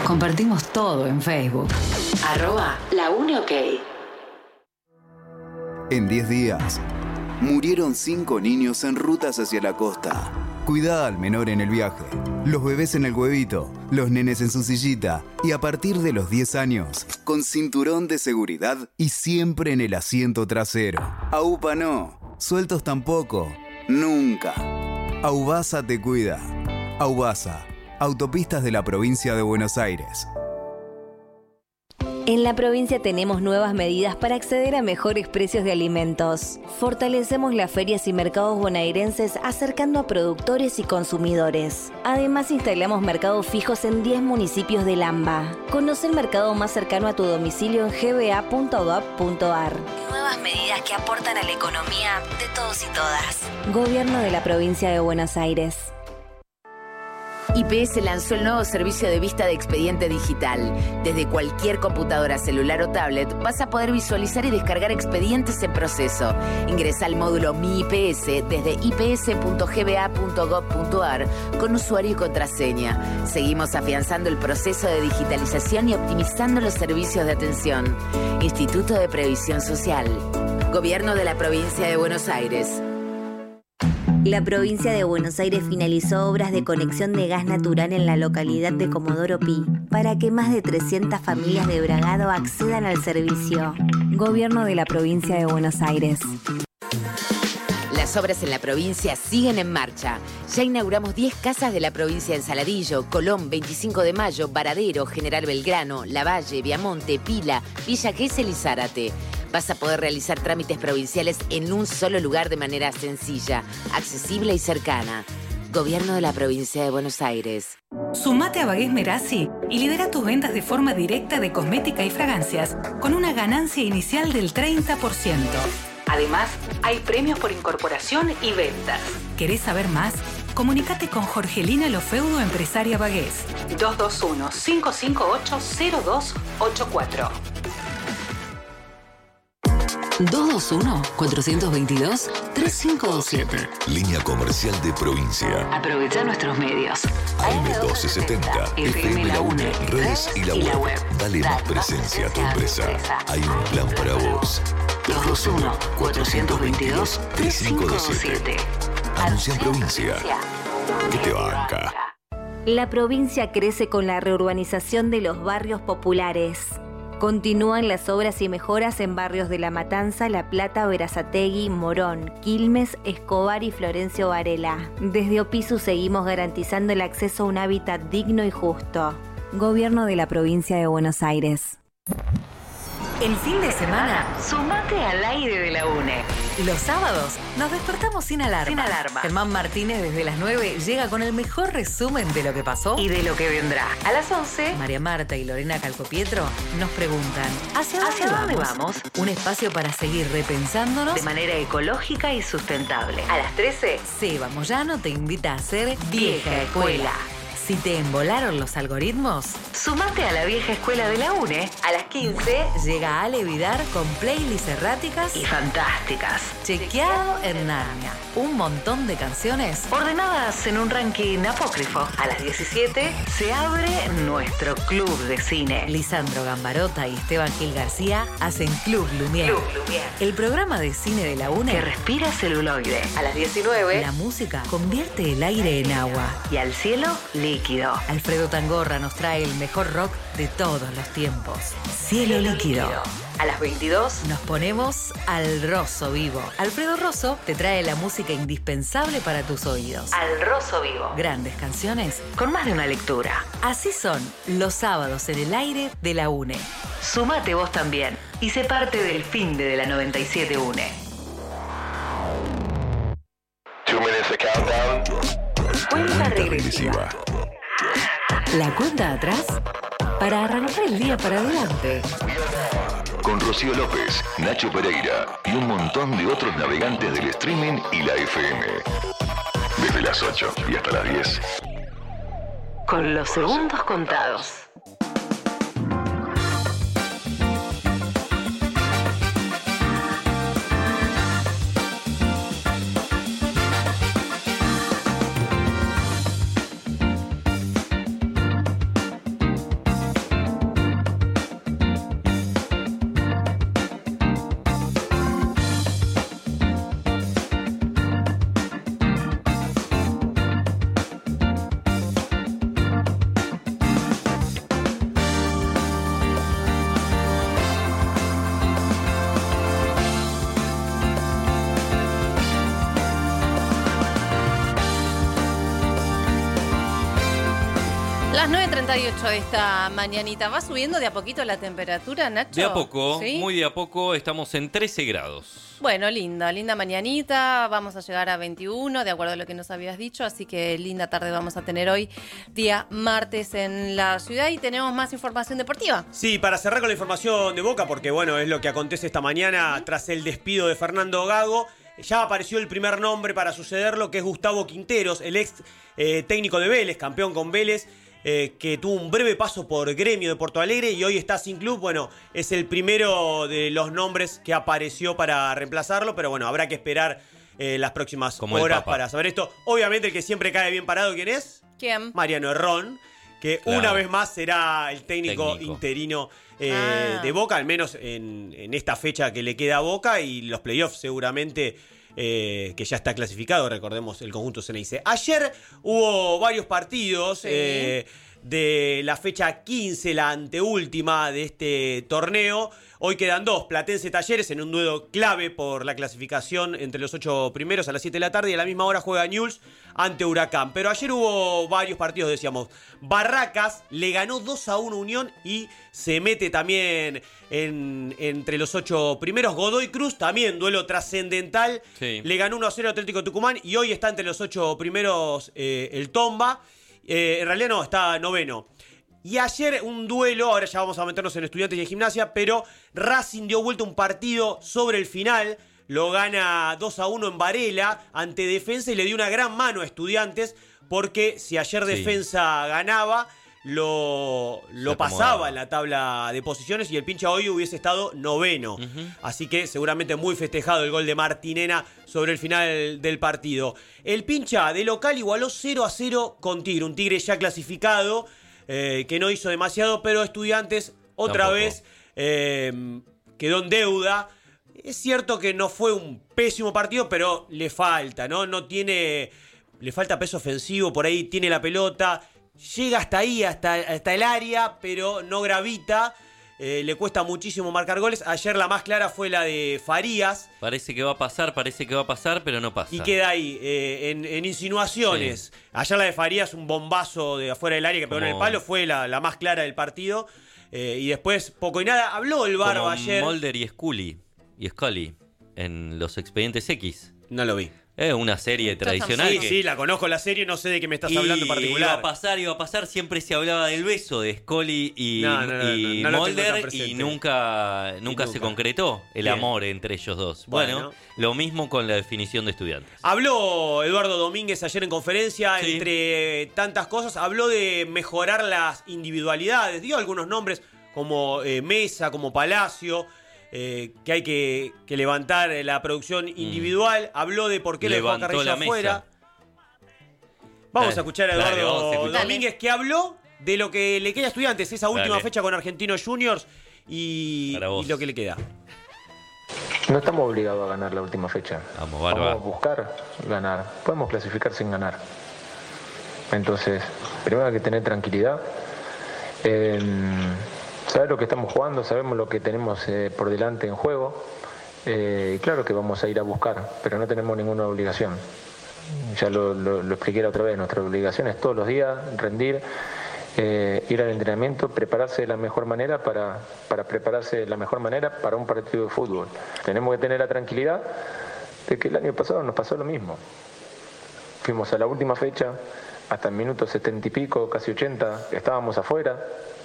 Compartimos todo en Facebook. @laUneOK. En 10 días, murieron 5 niños en rutas hacia la costa. Cuidá al menor en el viaje, los bebés en el huevito, los nenes en su sillita y a partir de los 10 años, con cinturón de seguridad y siempre en el asiento trasero. AUPA no, sueltos tampoco, nunca. Aubasa te cuida. Aubasa, autopistas de la provincia de Buenos Aires. En la provincia tenemos nuevas medidas para acceder a mejores precios de alimentos. Fortalecemos las ferias y mercados bonaerenses acercando a productores y consumidores. Además, instalamos mercados fijos en 10 municipios del AMBA. Conoce el mercado más cercano a tu domicilio en gba.gov.ar. Nuevas medidas que aportan a la economía de todos y todas. Gobierno de la provincia de Buenos Aires. IPS lanzó el nuevo servicio de vista de expediente digital. Desde cualquier computadora, celular o tablet vas a poder visualizar y descargar expedientes en proceso. Ingresa al módulo Mi IPS desde ips.gba.gov.ar con usuario y contraseña. Seguimos afianzando el proceso de digitalización y optimizando los servicios de atención. Instituto de Previsión Social. Gobierno de la Provincia de Buenos Aires. La provincia de Buenos Aires finalizó obras de conexión de gas natural en la localidad de Comodoro Pi para que más de 300 familias de Bragado accedan al servicio. Gobierno de la provincia de Buenos Aires. Las obras en la provincia siguen en marcha. Ya inauguramos 10 casas de la provincia en Saladillo, Colón, 25 de Mayo, Varadero, General Belgrano, Lavalle, Viamonte, Pila, Villa Gesell y Zárate. Vas a poder realizar trámites provinciales en un solo lugar de manera sencilla, accesible y cercana. Gobierno de la provincia de Buenos Aires. Sumate a Bagués Merazzi y lidera tus ventas de forma directa de cosmética y fragancias con una ganancia inicial del 30%. Además, hay premios por incorporación y ventas. ¿Querés saber más? Comunicate con Jorgelina Lofeudo, empresaria Bagués. 221-558-0284. 221-422-3527. Línea comercial de provincia. Aprovecha nuestros medios. AM1270, FM La UNE, redes y la web. Dale más presencia a tu empresa. Hay un plan para vos. 221-422-3527. Anuncia en provincia. ¿Qué te banca? La provincia crece con la reurbanización de los barrios populares. Continúan las obras y mejoras en barrios de La Matanza, La Plata, Berazategui, Morón, Quilmes, Escobar y Florencio Varela. Desde Opisu seguimos garantizando el acceso a un hábitat digno y justo. Gobierno de la provincia de Buenos Aires. El fin de semana, sumate al aire de la UNE. Los sábados nos despertamos sin alarma. Germán Martínez desde las 9 llega con el mejor resumen de lo que pasó y de lo que vendrá. A las 11, María Marta y Lorena Calcopietro nos preguntan ¿Hacia dónde vamos? Un espacio para seguir repensándonos de manera ecológica y sustentable. A las 13, Seba Moyano te invita a hacer Vieja Escuela. Si te embolaron los algoritmos, sumate a la vieja escuela de la UNE. A las 15 llega Ale Vidar con playlists erráticas y fantásticas. Chequeado en Narnia. Un montón de canciones ordenadas en un ranking apócrifo. A las 17 se abre nuestro club de cine. Lisandro Gambarota y Esteban Gil García hacen Club Lumière. El programa de cine de la UNE que respira celuloide. A las 19 la música convierte el aire en agua y al cielo líquido. Alfredo Tangorra nos trae el mejor rock de todos los tiempos. Cielo líquido. A las 22 nos ponemos al Rosso Vivo. Alfredo Rosso te trae la música indispensable para tus oídos. Al Rosso Vivo. Grandes canciones con más de una lectura. Así son los sábados en el aire de la UNE. Sumate vos también y sé parte del fin de la 97 UNE. 2 minutes of countdown. Cuenta regresiva. La cuenta atrás para arrancar el día para adelante. Con Rocío López, Nacho Pereira y un montón de otros navegantes del streaming y la FM. Desde las 8 y hasta las 10. Con los segundos contados. 38 de esta mañanita. ¿Va subiendo de a poquito la temperatura, Nacho? De a poco, ¿Sí? muy de a poco, estamos en 13 grados. Bueno, linda mañanita. Vamos a llegar a 21, de acuerdo a lo que nos habías dicho. Así que linda tarde vamos a tener hoy, día martes en la ciudad. Y tenemos más información deportiva. Sí, para cerrar con la información de Boca, porque bueno, es lo que acontece esta mañana tras el despido de Fernando Gago. Ya apareció el primer nombre para sucederlo, que es Gustavo Quinteros, el ex técnico de Vélez, campeón con Vélez, que tuvo un breve paso por Gremio de Porto Alegre y hoy está sin club. Bueno, es el primero de los nombres que apareció para reemplazarlo, pero bueno, habrá que esperar las próximas horas para saber esto. Obviamente el que siempre cae bien parado, ¿quién es? ¿Quién? Mariano Herrón, que una vez más será el técnico interino de Boca, al menos en esta fecha que le queda a Boca, y los playoffs seguramente, que ya está clasificado, recordemos, el conjunto Ceneice. Ayer hubo varios partidos de la fecha 15, la anteúltima de este torneo. Hoy quedan dos, Platense Talleres, en un duelo clave por la clasificación entre los 8 primeros a las 7 de la tarde, y a la misma hora juega Newell's ante Huracán. Pero ayer hubo varios partidos, decíamos. Barracas le ganó 2-1 Unión y se mete también entre los 8 primeros. Godoy Cruz, también duelo trascendental, le ganó 1-0 Atlético Tucumán y hoy está entre los 8 primeros el Tomba. En realidad no, está noveno. Y ayer un duelo, ahora ya vamos a meternos en Estudiantes y en Gimnasia, pero Racing dio vuelta un partido sobre el final, lo gana 2-1 en Varela ante Defensa y le dio una gran mano a Estudiantes, porque si ayer Defensa ganaba, lo pasaba en la tabla de posiciones y el Pincha hoy hubiese estado noveno. Así que seguramente muy festejado el gol de Martinena sobre el final del partido. El Pincha de local igualó 0-0 con Tigre, un Tigre ya clasificado, que no hizo demasiado, pero Estudiantes otra vez quedó en deuda. Es cierto que no fue un pésimo partido, pero le falta, ¿no? Le falta peso ofensivo, por ahí tiene la pelota, llega hasta ahí, hasta el área, pero no gravita. Le cuesta muchísimo marcar goles. Ayer la más clara fue la de Farías. Parece que va a pasar, pero no pasa. Y queda ahí, en insinuaciones. Sí. Ayer la de Farías, un bombazo de afuera del área que pegó en el palo, fue la más clara del partido. Y después poco y nada. Habló el Barba ayer. Mulder y Scully en Los Expedientes X. No lo vi. Es una serie tradicional. Sí, la conozco la serie, no sé de qué me estás hablando en particular. Iba a pasar, siempre se hablaba del beso de Scully y Mulder y nunca se concretó el amor entre ellos dos. Bueno, lo mismo con la definición de Estudiantes. Habló Eduardo Domínguez ayer en conferencia, entre tantas cosas, habló de mejorar las individualidades, dio algunos nombres como Mesa, como Palacio, que hay que levantar la producción individual. Habló de por qué le dejó a Carrillo afuera. Vamos a escuchar a Eduardo Domínguez, que habló de lo que le queda a Estudiantes, esa última fecha con Argentinos Juniors y lo que le queda. No estamos obligados a ganar la última fecha. Vamos a buscar ganar. Podemos clasificar sin ganar. Entonces, primero hay que tener tranquilidad. Saber lo que estamos jugando, sabemos lo que tenemos por delante en juego. Claro que vamos a ir a buscar, pero no tenemos ninguna obligación. Ya lo expliqué la otra vez, nuestra obligación es todos los días rendir, ir al entrenamiento, prepararse de la mejor manera para prepararse de la mejor manera para un partido de fútbol. Tenemos que tener la tranquilidad de que el año pasado nos pasó lo mismo. Fuimos a la última fecha, hasta el minuto 70 y pico, casi 80, estábamos afuera.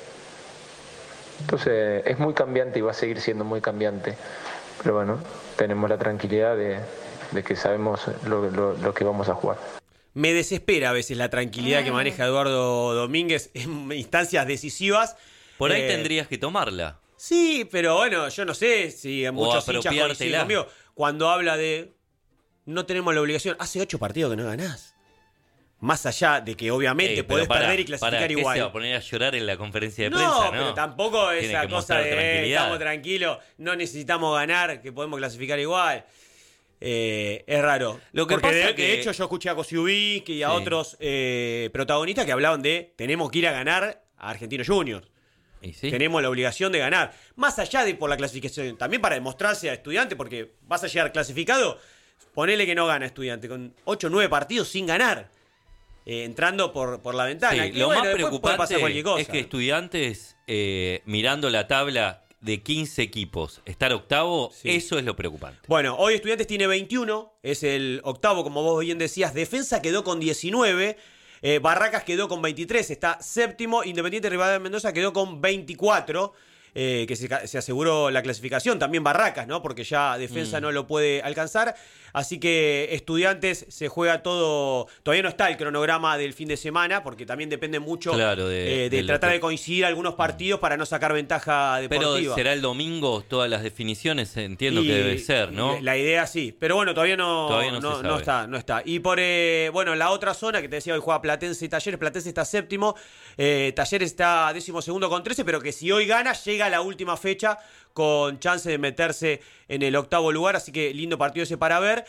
Entonces es muy cambiante y va a seguir siendo muy cambiante. Pero bueno, tenemos la tranquilidad de que sabemos lo que vamos a jugar. Me desespera a veces la tranquilidad que maneja Eduardo Domínguez en instancias decisivas. Por ahí tendrías que tomarla. Sí, pero bueno, yo no sé si muchos hinchas coinciden conmigo. Cuando habla de no tenemos la obligación, hace 8 partidos que no ganás. Más allá de que obviamente podés perder y clasificar igual. Se va a poner a llorar en la conferencia de prensa, ¿no? Pero tampoco esa cosa de estamos tranquilos, no necesitamos ganar, que podemos clasificar igual. Es raro. Porque de hecho yo escuché a Kosciuszko y a otros protagonistas que hablaban de tenemos que ir a ganar a Argentinos Juniors. Tenemos la obligación de ganar. Más allá de por la clasificación, también para demostrarse a Estudiante, porque vas a llegar clasificado, ponele que no gana Estudiante, con 8 o 9 partidos sin ganar. entrando por la ventana. Sí, Que, lo bueno, más después puede preocupante pasar cualquier cosa. es que Estudiantes, mirando la tabla de 15 equipos, estar octavo, eso es lo preocupante. Bueno, hoy Estudiantes tiene 21, es el octavo, como vos bien decías. Defensa quedó con 19, Barracas quedó con 23, está séptimo. Independiente Rivadavia Mendoza quedó con 24. Que se aseguró la clasificación, también Barracas, ¿no? Porque ya Defensa no lo puede alcanzar. Así que Estudiantes se juega todo. Todavía no está el cronograma del fin de semana, porque también depende mucho de tratar de coincidir algunos partidos para no sacar ventaja deportiva. Pero será el domingo todas las definiciones, entiendo que debe ser, ¿no? La idea sí, pero bueno, todavía no está. Y por la otra zona que te decía, hoy juega Platense y Talleres. Platense está séptimo, Talleres está 12º con 13, pero que si hoy gana, llega a la última fecha con chance de meterse en el octavo lugar, así que lindo partido ese para ver.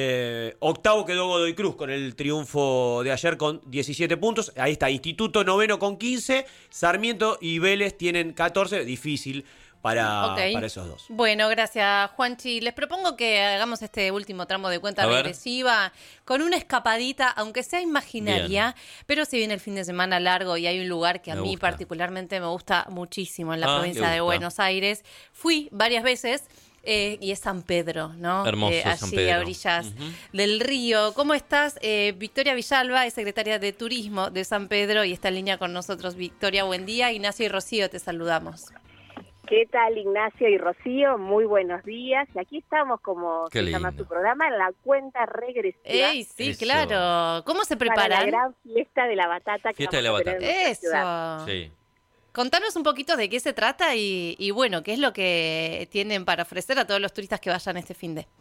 Octavo quedó Godoy Cruz con el triunfo de ayer con 17 puntos. Ahí está, Instituto noveno con 15, Sarmiento y Vélez tienen 14, difícil para esos dos. Bueno, gracias, Juanchi. Les propongo que hagamos este último tramo de cuenta regresiva con una escapadita, aunque sea imaginaria, pero si viene el fin de semana largo y hay un lugar que a mí particularmente me gusta muchísimo en la provincia de Buenos Aires. Fui varias veces. Y es San Pedro, ¿no? Hermoso San Pedro. Allí a orillas del río. ¿Cómo estás? Victoria Villalba es secretaria de Turismo de San Pedro y está en línea con nosotros. Victoria, buen día. Ignacio y Rocío, te saludamos. ¿Qué tal, Ignacio y Rocío? Muy buenos días. Y aquí estamos, como se llama su programa, en la cuenta regresiva. ¡Ey, sí, claro! ¿Cómo se preparan? Para la gran fiesta de la batata. Fiesta de la batata. ¡Eso! Sí. Contanos un poquito de qué se trata y bueno, qué es lo que tienen para ofrecer a todos los turistas que vayan este fin de.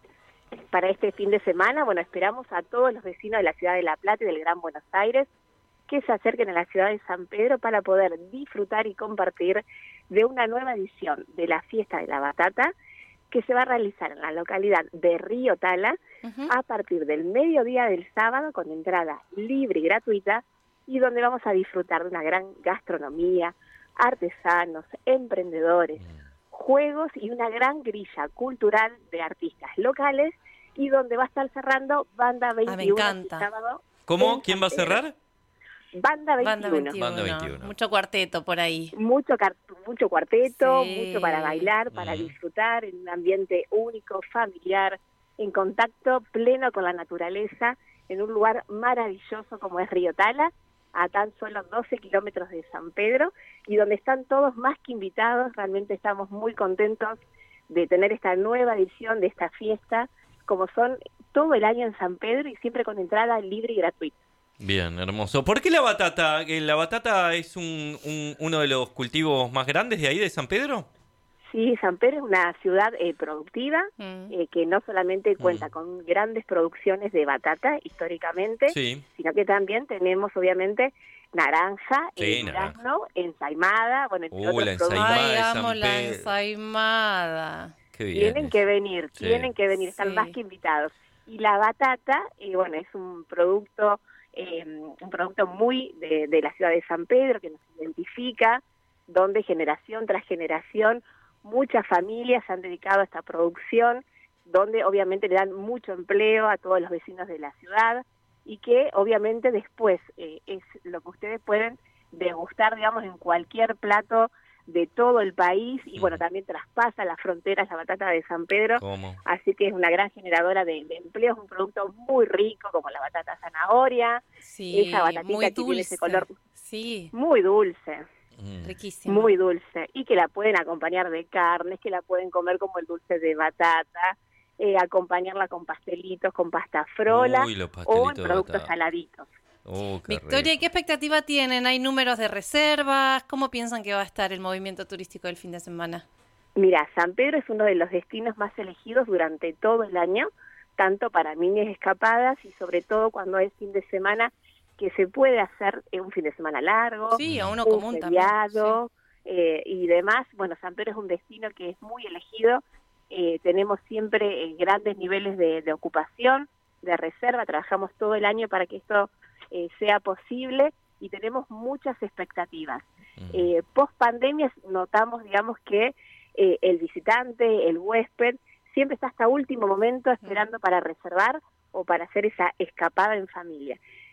Para este fin de semana, bueno, esperamos a todos los vecinos de la ciudad de La Plata y del Gran Buenos Aires que se acerquen a la ciudad de San Pedro para poder disfrutar y compartir de una nueva edición de la Fiesta de la Batata que se va a realizar en la localidad de Río Tala a partir del mediodía del sábado con entrada libre y gratuita, y donde vamos a disfrutar de una gran gastronomía, artesanos, emprendedores, juegos y una gran grilla cultural de artistas locales, y donde va a estar cerrando Banda 21 me encanta. Este sábado. ¿Cómo? ¿Quién va a cerrar? Banda 21. Banda 21. Mucho cuarteto por ahí. Mucho cuarteto, mucho para bailar, para disfrutar en un ambiente único, familiar, en contacto pleno con la naturaleza, en un lugar maravilloso como es Río Tala, a tan solo 12 kilómetros de San Pedro, y donde están todos más que invitados. Realmente estamos muy contentos de tener esta nueva edición de esta fiesta, como son todo el año en San Pedro y siempre con entrada libre y gratuita. Bien, hermoso. ¿Por qué la batata? ¿La batata es uno de los cultivos más grandes de ahí, de San Pedro? Sí, San Pedro es una ciudad productiva que no solamente cuenta con grandes producciones de batata históricamente, sino que también tenemos obviamente naranja, durazno, ensaimada, bueno, entre otros la ensaimada Ay, de San amo la Pedro. ensaimada. Qué bien. Tienen que venir, están más que invitados. Y la batata, bueno, es un producto muy de la ciudad de San Pedro, que nos identifica, donde generación tras generación muchas familias se han dedicado a esta producción, donde obviamente le dan mucho empleo a todos los vecinos de la ciudad, y que obviamente después es lo que ustedes pueden degustar, digamos, en cualquier plato de todo el país, y bueno, también traspasa las fronteras la batata de San Pedro. ¿Cómo? Así que es una gran generadora de empleo, es un producto muy rico, como la batata zanahoria, esa batatita que tiene ese color muy dulce. Riquísimo. Muy dulce, y que la pueden acompañar de carnes, que la pueden comer como el dulce de batata, acompañarla con pastelitos, con pasta frola o en productos saladitos. Victoria, ¿y qué expectativa tienen? ¿Hay números de reservas? ¿Cómo piensan que va a estar el movimiento turístico del fin de semana? Mira, San Pedro es uno de los destinos más elegidos durante todo el año, tanto para niñas escapadas y sobre todo cuando es fin de semana, que se puede hacer un fin de semana largo, o uno un común feriado, y demás. Bueno, San Pedro es un destino que es muy elegido. Tenemos siempre grandes niveles de ocupación, de reserva. Trabajamos todo el año para que esto sea posible y tenemos muchas expectativas. Post pandemia notamos, digamos, que el visitante, el huésped, siempre está hasta último momento esperando para reservar o para hacer esa escapada en familia.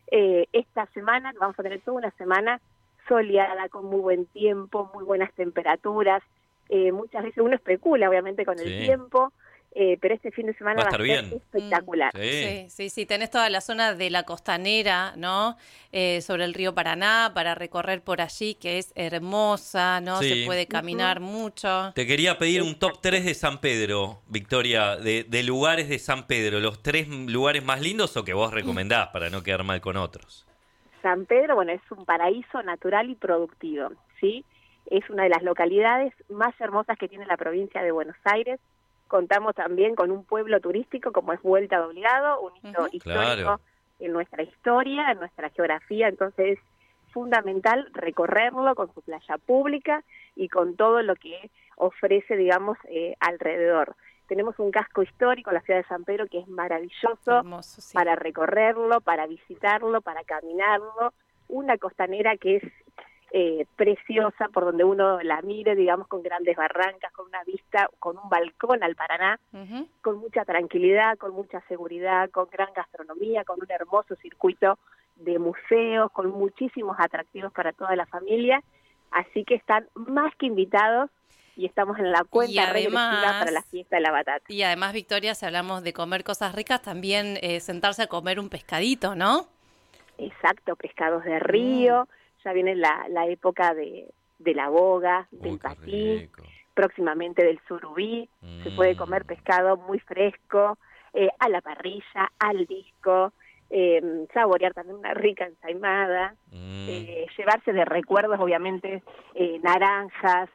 Esta semana vamos a tener toda una semana soleada, con muy buen tiempo, muy buenas temperaturas. Muchas veces uno especula, obviamente, con el tiempo, pero este fin de semana va a ser espectacular. Sí, tenés toda la zona de la costanera, ¿no? Sobre el río Paraná, para recorrer por allí, que es hermosa, ¿no? Sí. Se puede caminar mucho. Te quería pedir un top 3 de San Pedro, Victoria, de lugares de San Pedro, los 3 lugares más lindos o que vos recomendás para no quedar mal con otros. San Pedro, bueno, es un paraíso natural y productivo, ¿sí? Es una de las localidades más hermosas que tiene la provincia de Buenos Aires. Contamos también con un pueblo turístico como es Vuelta de Obligado, un hito histórico en nuestra historia, en nuestra geografía, entonces es fundamental recorrerlo con su playa pública y con todo lo que ofrece, digamos, alrededor. Tenemos un casco histórico, la ciudad de San Pedro, que es maravilloso para recorrerlo, para visitarlo, para caminarlo, una costanera que es preciosa por donde uno la mire, digamos, con grandes barrancas, con una vista, con un balcón al Paraná, con mucha tranquilidad, con mucha seguridad, con gran gastronomía, con un hermoso circuito de museos, con muchísimos atractivos para toda la familia, así que están más que invitados y estamos en la cuenta regresiva para la fiesta de la batata. Y además, Victoria, si hablamos de comer cosas ricas, también sentarse a comer un pescadito, ¿no? Exacto, pescados de río. Ya viene la época de la boga, del patín, próximamente del surubí. Se puede comer pescado muy fresco, a la parrilla, al disco, saborear también una rica ensaimada, llevarse de recuerdos, obviamente, naranjas,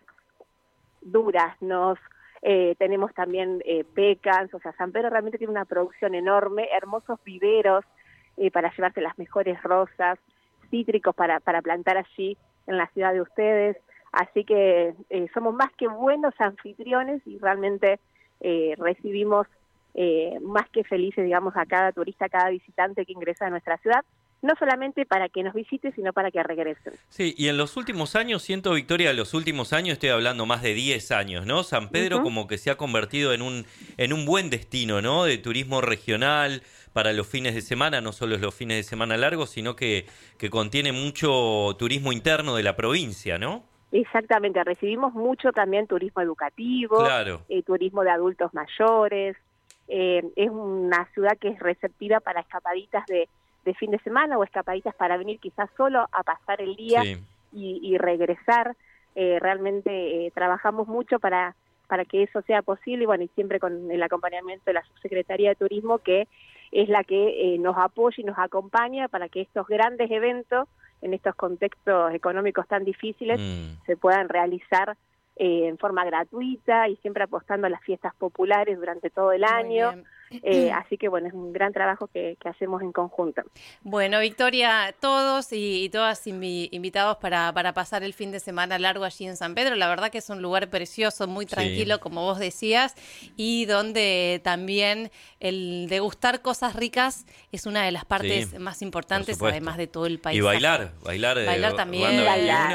duraznos, tenemos también pecans, o sea, San Pedro realmente tiene una producción enorme, hermosos viveros para llevarse las mejores rosas, cítricos para plantar allí en la ciudad de ustedes, así que somos más que buenos anfitriones y realmente recibimos más que felices, digamos, a cada turista, a cada visitante que ingresa a nuestra ciudad, no solamente para que nos visite, sino para que regresen. Sí, y en los últimos años, siento, Victoria, los últimos años, estoy hablando más de 10 años, ¿no? San Pedro como que se ha convertido en un buen destino, ¿no? De turismo regional para los fines de semana, no solo los fines de semana largos, sino que contiene mucho turismo interno de la provincia, ¿no? Exactamente, recibimos mucho también turismo educativo, turismo de adultos mayores, es una ciudad que es receptiva para escapaditas de fin de semana o escapaditas para venir quizás solo a pasar el día y regresar. Realmente trabajamos mucho para que eso sea posible y bueno, y siempre con el acompañamiento de la Subsecretaría de Turismo, que es la que nos apoya y nos acompaña para que estos grandes eventos en estos contextos económicos tan difíciles se puedan realizar en forma gratuita y siempre apostando a las fiestas populares durante todo el año. Así que bueno, es un gran trabajo que hacemos en conjunto. Bueno, Victoria, todos y todas invitados para pasar el fin de semana largo allí en San Pedro. La verdad que es un lugar precioso, muy tranquilo, como vos decías, y donde también el degustar cosas ricas es una de las partes más importantes, además de todo el país. Y bailar también.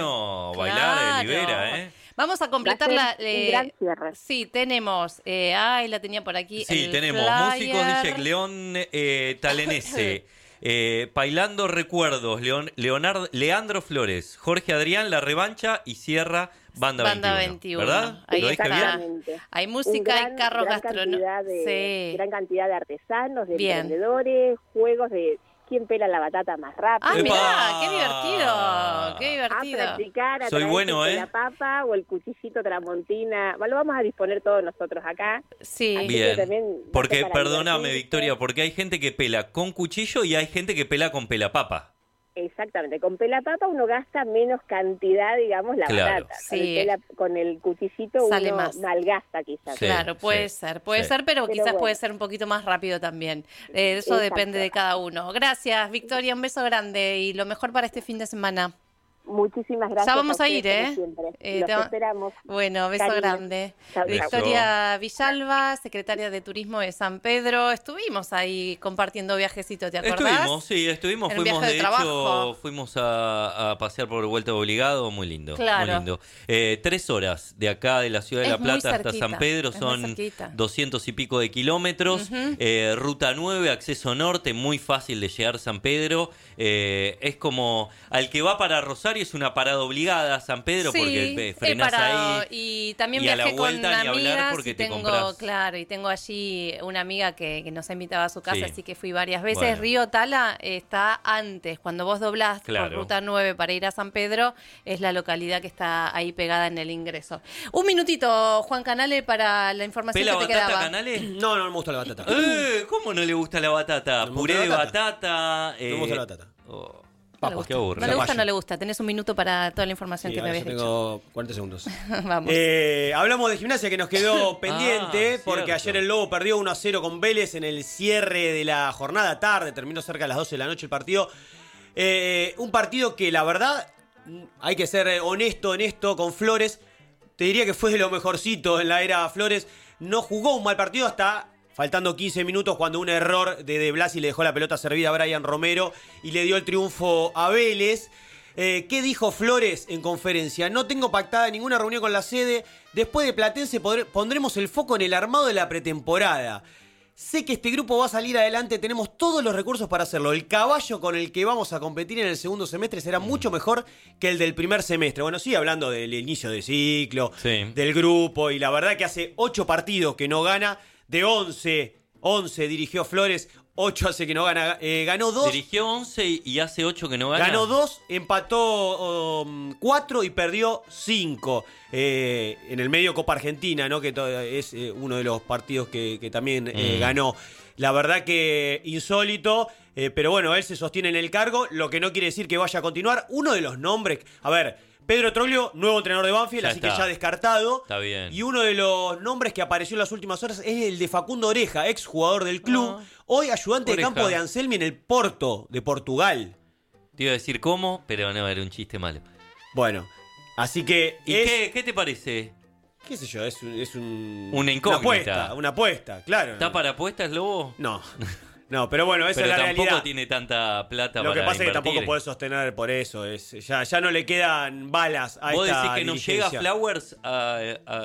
Bailar libera, ¿eh? Vamos a completar un gran cierre. Sí, tenemos. La tenía por aquí. Sí, tenemos músicos DJ León Talenese, Bailando Recuerdos, Leandro Flores, Jorge Adrián, La Revancha y Cierra Banda 21. ¿Verdad? Ahí ¿Lo dije bien? Hay música, hay carros gastronómicos. Gran cantidad de artesanos, de emprendedores, juegos de quién pela la batata más rápido. Mirá, qué divertido, qué divertido. A practicar, a Soy bueno, la papa o el cuchillito tramontina. Lo vamos a disponer todos nosotros acá. Sí. Bien, porque, perdóname, Victoria, porque hay gente que pela con cuchillo y hay gente que pela con pelapapa. Exactamente, con pelapapa uno gasta menos cantidad, digamos, la batata. Con el cuchillito sale uno más. Malgasta quizás. Claro, puede ser, pero quizás puede ser un poquito más rápido también. Eso depende de cada uno. Gracias, Victoria, un beso grande y lo mejor para este fin de semana. Muchísimas gracias. Ya vamos a ir, ¿eh? Los esperamos. Bueno, beso Cariño. grande. Chao, chao. Victoria Villalba, secretaria de Turismo de San Pedro. Estuvimos ahí compartiendo viajecitos, ¿te acordás? Estuvimos. En un Fuimos, viaje de de trabajo. hecho, fuimos a pasear por Vuelta Obligado. Muy lindo. Claro. Muy lindo. 3 horas de acá, de la ciudad de Es La Plata muy hasta cerquita, San Pedro. es muy Son cerquita. 200 y pico de kilómetros. Ruta 9, acceso norte, muy fácil de llegar a San Pedro. Es como, al que va para Rosario es una parada obligada a San Pedro, Sí, porque he frenás parado. ahí. Y también y a viajé la con vuelta ni hablar amigas porque y te tengo, compras. claro, y tengo allí una amiga que nos ha invitado a su casa, Sí. así que fui varias veces. Bueno. Río Tala está antes, cuando vos doblás Claro. por Ruta 9 para ir a San Pedro, es la localidad que está ahí pegada en el ingreso. Un minutito, Juan Canale, para la información ¿Pela que te batata, quedaba. Canales? No me gusta la batata. ¿Cómo no le gusta la batata? No me Puré gusta de la batata. No me gusta la batata. Qué aburrido. No le gusta, no le gusta. Tenés un minuto para toda la información que me habías dicho. Tengo 40 segundos. Vamos. Hablamos de Gimnasia que nos quedó pendiente porque cierto. ayer el Lobo perdió 1-0 con Vélez en el cierre de la jornada tarde, terminó cerca de las 12 de la noche el partido. Un partido que la verdad, hay que ser honesto en esto con Flores, te diría que fue de lo mejorcito en la era Flores. No jugó un mal partido hasta faltando 15 minutos cuando un error de Blasi le dejó la pelota servida a Brian Romero y le dio el triunfo a Vélez. ¿Qué dijo Flores en conferencia? No tengo pactada ninguna reunión con la sede. Después de Platense pondremos el foco en el armado de la pretemporada. Sé que este grupo va a salir adelante, tenemos todos los recursos para hacerlo. El caballo con el que vamos a competir en el segundo semestre será mucho mejor que el del primer semestre. Bueno, sí, hablando del inicio de ciclo, del grupo, y la verdad que hace 8 partidos que no gana, de 11 dirigió Flores, 8 hace que no gana, ganó 2. Dirigió 11 y hace 8 que no gana. Ganó 2, empató 4 y perdió 5. En el medio Copa Argentina, ¿no? Que es uno de los partidos que también ganó. La verdad que insólito, pero bueno, él se sostiene en el cargo, lo que no quiere decir que vaya a continuar. Uno de los nombres, a ver, Pedro Troglio, nuevo entrenador de Banfield, así que ya descartado. Está bien. Y uno de los nombres que apareció en las últimas horas es el de Facundo Oreja, ex jugador del club, hoy ayudante de campo de Anselmi en el Porto, de Portugal. Te iba a decir cómo, pero no, era un chiste malo. Bueno, así que... ¿Y qué te parece? ¿Qué sé yo? Es una incógnita. Una apuesta, claro. ¿Está para apuestas, Lobo? No. No, pero bueno, esa pero es la realidad. tampoco tiene tanta plata Lo para que pasa es que tampoco invertir. podés sostener por eso. Ya no le quedan balas a ¿Vos esta decís que no dirigencia. llega Flowers a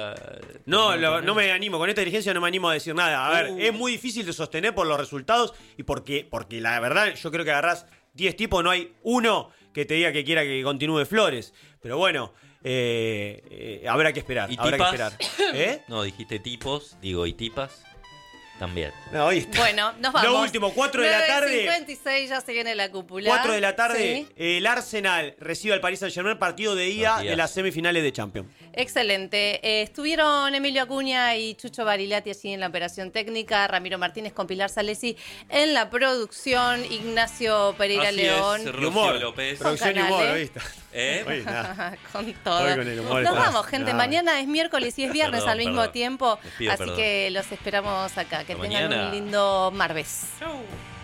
No me animo. Con esta dirigencia no me animo a decir nada. A ver, es muy difícil de sostener por los resultados y porque la verdad yo creo que agarrás 10 tipos, no hay uno que te diga que quiera que continúe Flores. Pero bueno, habrá que esperar. ¿Y habrá tipas? que esperar. No, dijiste tipos, digo, ¿y tipas? También. No, ahí está. Bueno, nos vamos. Lo último, 4 de la tarde. 9:56, ya se viene la cúpula. 4 de la tarde, Sí. el Arsenal recibe al Paris Saint-Germain, partido de ida de las semifinales de Champions. Excelente. Estuvieron Emilio Acuña y Chucho Barilati allí en la operación técnica, Ramiro Martínez con Pilar Salesi en la producción, Ignacio Pereira Así León. es, Rocío López. Producción y humor, ¿viste? Oye, con todo. Hoy con el humor Nos estás- vamos, gente. nada. Mañana es miércoles y es viernes Perdón, al mismo perdón. tiempo. Les pido Así perdón. que los esperamos acá. Que Hasta tengan mañana. un lindo martes. Chau.